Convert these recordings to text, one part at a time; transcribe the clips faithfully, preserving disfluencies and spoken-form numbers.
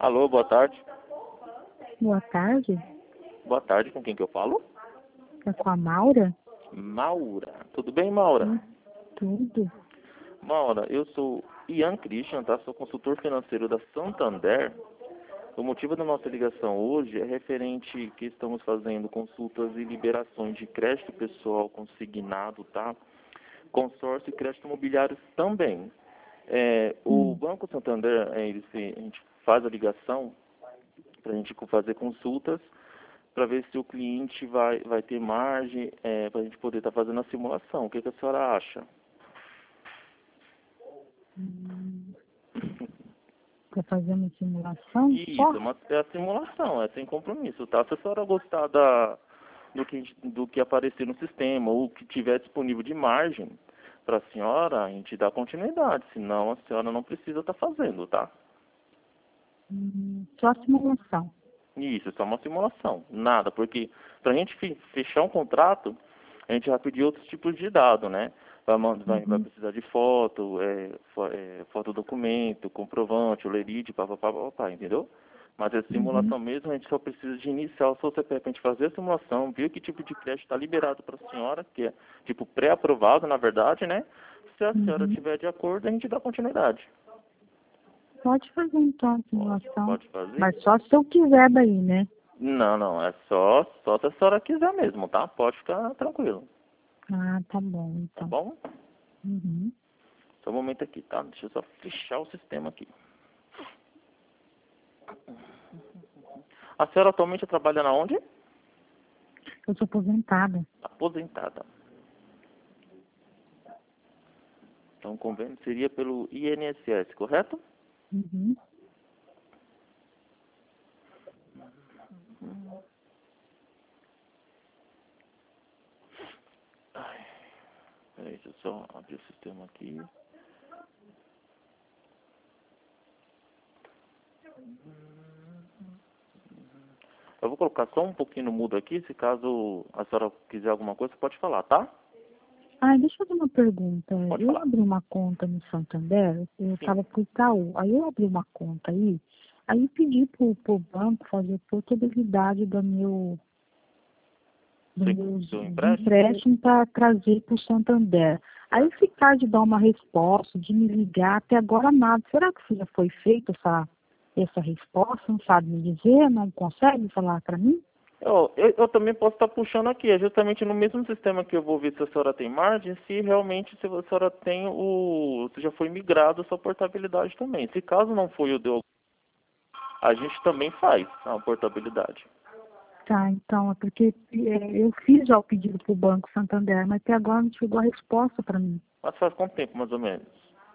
Alô, boa tarde. Boa tarde. Boa tarde, com quem que eu falo? É com a Maura? Maura. Tudo bem, Maura? Hum, tudo. Maura, eu sou Ian Christian, tá? Sou consultor financeiro da Santander. O motivo da nossa ligação hoje é referente que estamos fazendo consultas e liberações de crédito pessoal consignado, tá? Consórcio e crédito imobiliário também. É, o Hum. Banco Santander, é, ele, a gente faz a ligação para a gente fazer consultas para ver se o cliente vai, vai ter margem é, para a gente poder estar tá fazendo a simulação. O que, que a senhora acha? Hum. Para fazer uma simulação Isso, só? é, uma, é a simulação, é sem compromisso, tá? Se a senhora gostar da, do, que, a gente- do que aparecer no sistema ou que tiver disponível de margem para a senhora, a gente dá continuidade, senão a senhora não precisa estar fazendo, tá? Hum, só simulação. Isso, é só uma simulação, nada, porque para a gente fe- fechar um contrato, a gente vai pedir outros tipos de dado, né? Vai, man- vai, vai Uhum. precisar de foto, é, fo, é, fotodocumento, comprovante, olerite, papapá, papapá, entendeu? Mas a Uhum. simulação mesmo, a gente só precisa de iniciar o seu C P F para a gente fazer a simulação, ver que tipo de crédito está liberado para a senhora, que é tipo pré-aprovado, na verdade, né? Se a senhora Uhum. tiver de acordo, a gente dá continuidade. Pode fazer então a Pode, simulação. pode fazer? Mas só se eu quiser daí, né? Não, não, é só, só se a senhora quiser mesmo, tá? Pode ficar tranquilo, Ah, tá bom tá então. bom? Uhum. Só um momento aqui, tá? Deixa eu só fechar o sistema aqui. A senhora atualmente trabalha na onde? Eu sou aposentada. Aposentada. Então o convênio seria pelo I N S S, correto? Uhum. Ai, peraí, deixa eu só abrir o sistema aqui. Eu vou colocar só um pouquinho no mudo aqui, se caso a senhora quiser alguma coisa, pode falar, tá? Ah, deixa eu fazer uma pergunta. Pode Eu falar. abri uma conta no Santander, eu Sim. estava pro Itaú. Aí eu abri uma conta aí, aí pedi pro, pro banco fazer portabilidade do meu, do Sim. meu Seu de empréstimo? empréstimo para trazer para o Santander. Aí Certo. ficar de dar uma resposta, de me ligar, até agora nada. Será que isso já foi feito, essa, essa resposta? Não sabe me dizer? Não consegue falar para mim? Eu, eu, eu também posso estar puxando aqui, é justamente no mesmo sistema que eu vou ver se a senhora tem margem, se realmente se a senhora tem o, se já foi migrado a sua portabilidade também. Se caso não foi o deu, a gente também faz a portabilidade. Tá, então, é porque é, eu fiz já o pedido para o Banco Santander, mas até agora não chegou a resposta para mim. Mas faz quanto tempo, mais ou menos?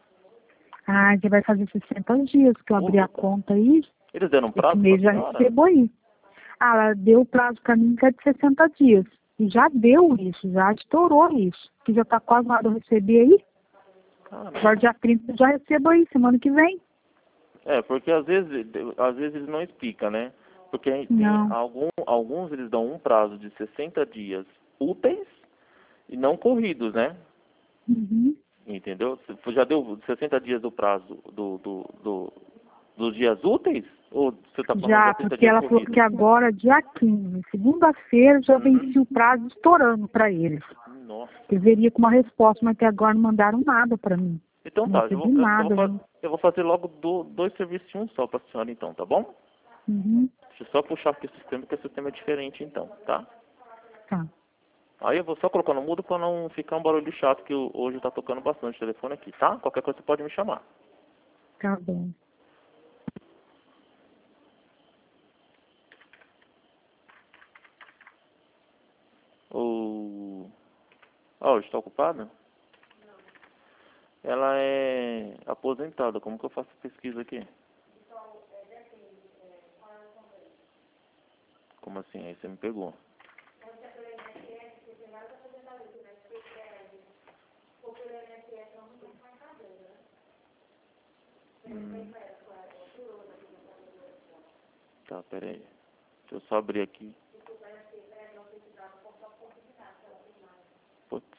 Ah, já vai fazer sessenta dias que eu Ô, abri a louco. conta aí, Eles deram esse prazo para mês a já senhora? recebo aí. Ah, ela deu o prazo para mim que é de sessenta dias. E já deu isso, já estourou isso. Que já está quase na hora de eu receber aí. Agora Caramba. dia trinta eu já recebo aí, semana que vem. É, porque às vezes, às vezes eles não explicam, né? Porque a gente tem Não. algum, alguns eles dão um prazo de sessenta dias úteis e não corridos, né? Uhum. Entendeu? Você já deu sessenta dias do prazo do, do, do- dos dias úteis? Ou você está falando Já, de sessenta porque dias ela falou corridos? que agora, dia quinze, segunda-feira, já Uhum. venci o prazo estourando para eles. Nossa. Deveria com uma resposta, mas até agora não mandaram nada para mim. Então Não tá, eu recebi vou, eu, eu vou, nada, fa- viu? eu vou fazer logo do- dois serviços em um só para a senhora então, tá bom? Uhum. Deixa eu só puxar aqui o sistema, porque o sistema é diferente então, tá? Tá, Aí eu vou só colocar no mudo para não ficar um barulho chato, que eu- hoje tá tocando bastante o telefone aqui, tá? Qualquer coisa você pode me chamar. tá bom. O... Ó, está ocupada? Ela é aposentada, como que eu faço pesquisa aqui? Como assim? Aí você me pegou. Hum. Tá, peraí. Deixa eu só abrir aqui. Putz.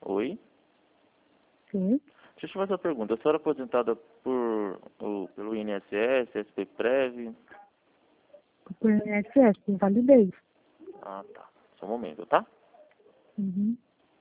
Oi? Sim. Deixa eu te fazer uma pergunta. A senhora é aposentada por, o, pelo I N S S, S P Prev? Por I N S S, por validez. Ah, tá. Só um momento, tá? Uhum.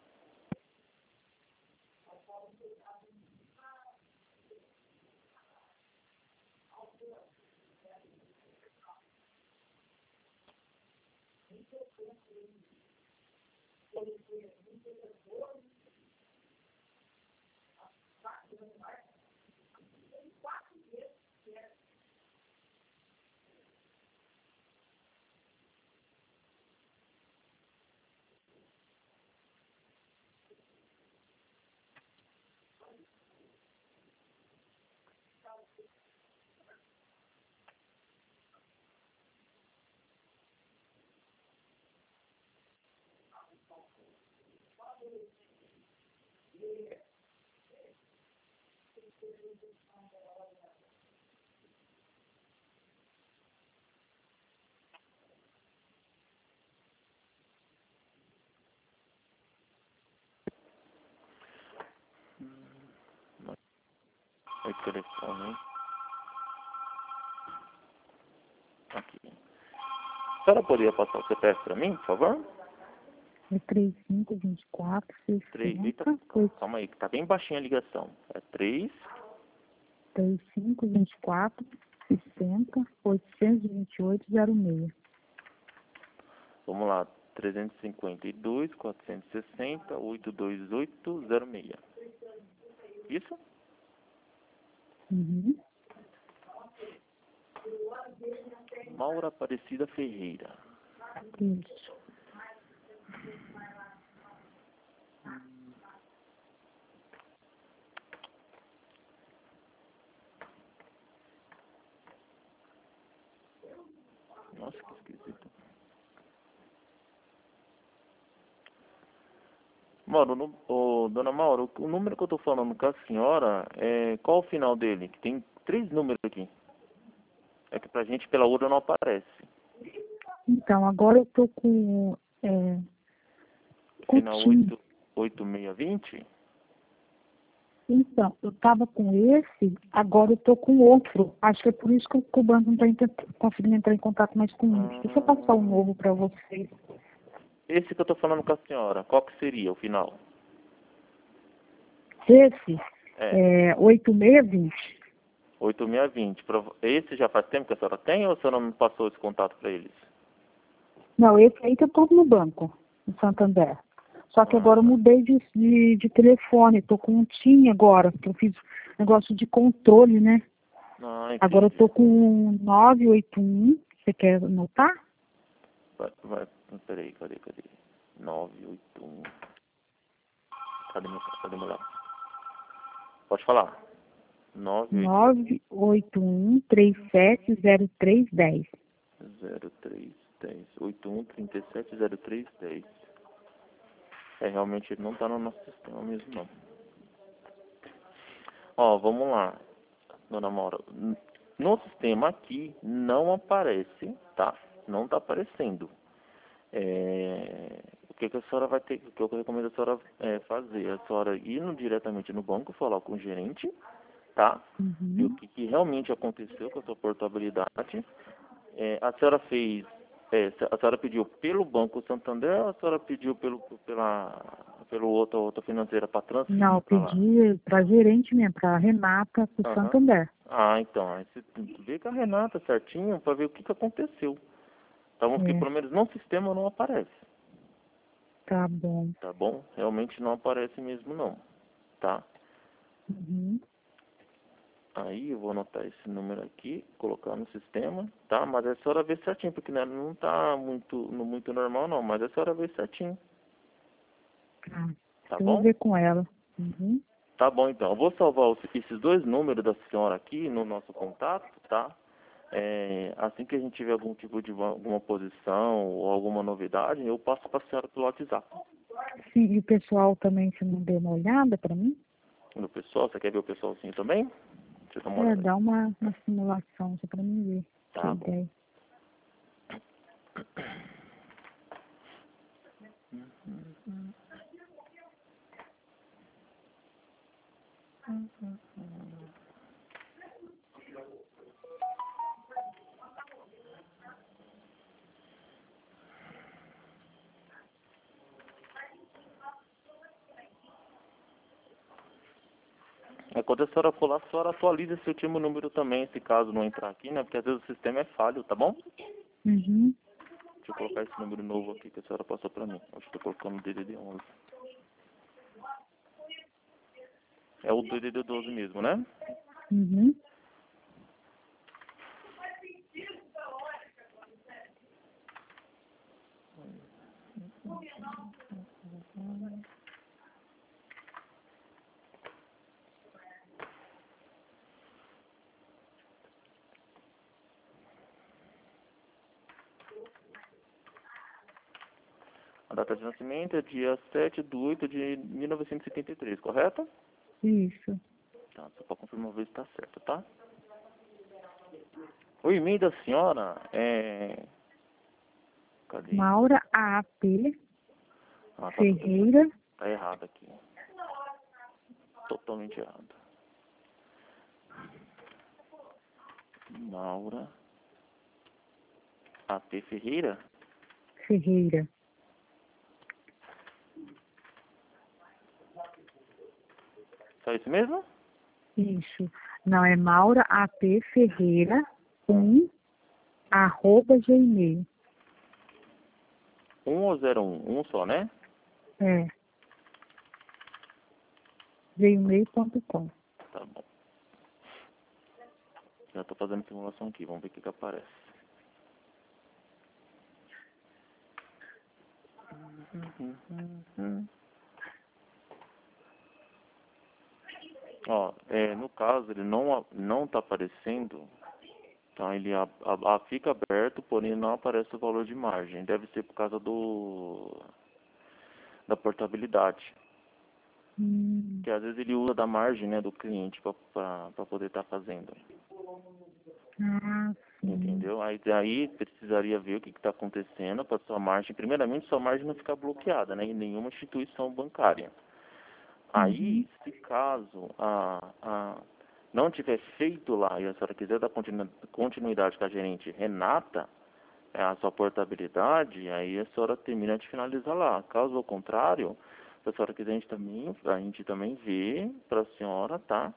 Oi, telefone. Aqui. A senhora poderia passar o C P F para mim, por favor? É três cinco dois quatro, três. Eita, sessenta, calma aí, que tá bem baixinha a ligação. É três. três cinco dois quatro, sessenta, oitocentos e vinte e oito, zero seis. Vamos lá. trezentos e cinquenta e dois, quatrocentos e sessenta, oitocentos e vinte e oito, zero seis. Isso? Uhum. Maura Aparecida Ferreira. Isso. Nossa, que esquisito. Mauro, no, ô, dona Maura, o, o número que eu tô falando com a senhora, é, qual o final dele? Que tem três números aqui. É que pra gente pela outra não aparece. Então, agora eu tô com... É, Final Coutinho. oito, oito seis vinte? Então, eu tava com esse, agora eu tô com outro. Acho que é por isso que o banco não está conseguindo entrar em contato mais comigo. Deixa eu passar o Ah, novo para vocês. esse que eu tô falando com a senhora, qual que seria o final? Esse É, é oito seis dois zero. oito seis vinte. Prova- Esse já faz tempo que a senhora tem ou a senhora não passou esse contato para eles? Não, esse aí que eu tô no banco, em Santander. Só que Ah, agora eu tá. mudei de, de, de telefone, tô com um TIM agora, que eu fiz negócio de controle, né? Ah, Agora eu entendi. tô com nove oito um. Você quer anotar? Vai, vai, peraí, cadê, cadê? nove oito um. Cadê meu, cadê meu lápis? Pode falar. nove oito nove oito um, três sete zero três um zero. zero três um zero. oito um três sete zero três um zero. É, realmente ele não tá no nosso sistema mesmo, não. Ó, vamos lá, dona Maura. No sistema aqui não aparece, tá? Não tá aparecendo. É, o que, que a senhora vai ter, o que eu recomendo a senhora é, fazer? A senhora ir no, diretamente no banco, falar com o gerente, tá? Ver o Uhum. que, que realmente aconteceu com a sua portabilidade. É, a senhora fez, é, a senhora pediu pelo Banco Santander ou a senhora pediu pelo, pela, pelo outro, outra financeira para Não, transferir eu para lá? pedi para gerente mesmo, para Renata, do Aham. Santander. Ah, então, aí você vê com a Renata certinho para ver o que, que aconteceu. Tá bom? Porque É, pelo menos no sistema não aparece, tá bom. tá bom? Realmente não aparece mesmo não, tá? Uhum. Aí eu vou anotar esse número aqui, colocar no sistema, tá? Mas é só ela ver certinho, porque né, não tá muito, no- muito normal não, mas é só ela ver certinho, Tá. tá Eu vou bom? ver com ela. Uhum. Tá bom então, eu vou salvar os- esses dois números da senhora aqui no nosso contato, tá? É, assim que a gente tiver algum tipo de va- alguma posição ou alguma novidade, eu passo para a senhora pelo WhatsApp. Sim, e o pessoal também, se não deu uma olhada para mim? No pessoal, você quer ver o pessoal assim também? Deixa eu dar uma É, olhada dá aqui. uma, uma simulação, só para mim ver. Que Tá bom. ideia. É, quando a senhora for lá, a senhora atualiza esse último número também, se caso não entrar aqui, né? Porque às vezes o sistema é falho, tá bom? Uhum. Deixa eu colocar esse número novo aqui que a senhora passou pra mim. Acho que estou colocando o D D D onze. É o D D D doze mesmo, né? Uhum. A data de nascimento é dia sete de oito de mil novecentos e setenta e três, correto? Isso. Tá, só para confirmar ver se tá certo, tá? O e-mail da senhora é... Cadê? Maura A P Ah, tá, Ferreira. tá errado aqui. Totalmente errado. Maura A P Ferreira? Ferreira. Só isso mesmo? Isso. Não, é Maura A P Ferreira um arroba gmail. um ou zero um? Um só, né? É. gmail ponto com. Tá bom. Já tô fazendo simulação aqui, vamos ver o que que aparece. Ó, é, no caso, ele não, não tá aparecendo, tá? Ele a, a, a fica aberto, porém não aparece o valor de margem. Deve ser por causa do da portabilidade. Hum. Que às vezes ele usa da margem, né, do cliente para poder estar fazendo. Ah, sim. Entendeu? Aí daí precisaria ver o que está acontecendo para sua margem. Primeiramente, sua margem não ficar bloqueada, né, em nenhuma instituição bancária. Aí, Uhum. se caso a, a, não tiver feito lá e a senhora quiser dar continu, continuidade com a gerente Renata, é, a sua portabilidade, aí a senhora termina de finalizar lá. Caso ao contrário, se a senhora quiser, a gente também, a gente também vê para a senhora, tá?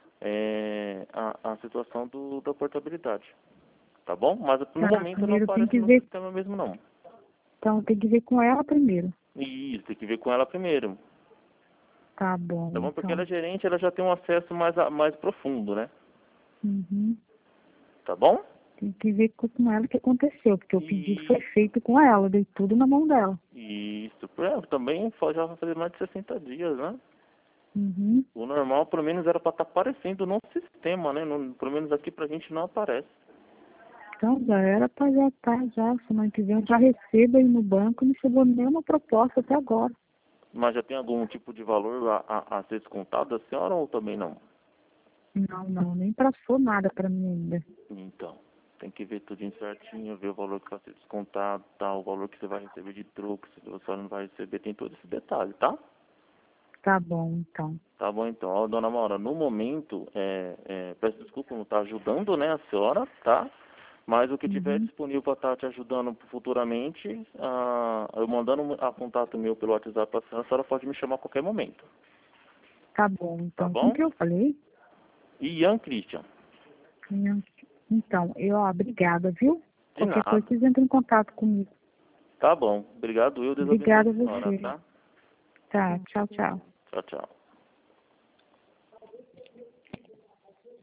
É, a, a situação do, da portabilidade. Tá bom? Mas no Tá, momento não primeiro tem aparece que no ver. sistema mesmo não. Então tem que ver com ela primeiro. Isso, tem que ver com ela primeiro. Tá bom, Tá bom? Porque ela então. é gerente, ela já tem um acesso mais, a- mais profundo, né? Uhum. Tá bom? Tem que ver com com ela o que aconteceu, porque o pedido foi E feito com ela, dei tudo na mão dela. isso, é, também fa- já vai fazer mais de sessenta dias, né? Uhum. O normal, pelo menos, era para estar aparecendo no sistema, né? No, pelo menos aqui pra gente não aparece. Então já era para já estar já, semana que vem eu já recebo aí no banco, não chegou nenhuma proposta até agora. Mas já tem algum tipo de valor a, a, a ser descontado da senhora ou também não? Não, não, nem passou nada para mim ainda. Então, tem que ver tudinho certinho, ver o valor que vai ser descontado, tá? O valor que você vai receber de troco, se você não vai receber, tem todo esse detalhe, tá? Tá bom, então. Tá bom, então. Ó, dona Maura, no momento, é, é, peço desculpa não estar ajudando, né, a senhora, tá? Mas o que tiver Uhum. disponível para estar te ajudando futuramente, ah, eu mandando a contato meu pelo WhatsApp para a senhora, a senhora pode me chamar a qualquer momento, Tá bom, tá então. Com bom? que eu falei? E Ian Christian, Então, eu, ó, obrigada, viu? de Qualquer coisa, nada. vocês entram em contato comigo. Tá bom. Obrigado, eu. Deus abençoe Obrigada a a senhora, você. tá? Tá, tchau, tchau. Tchau, tchau.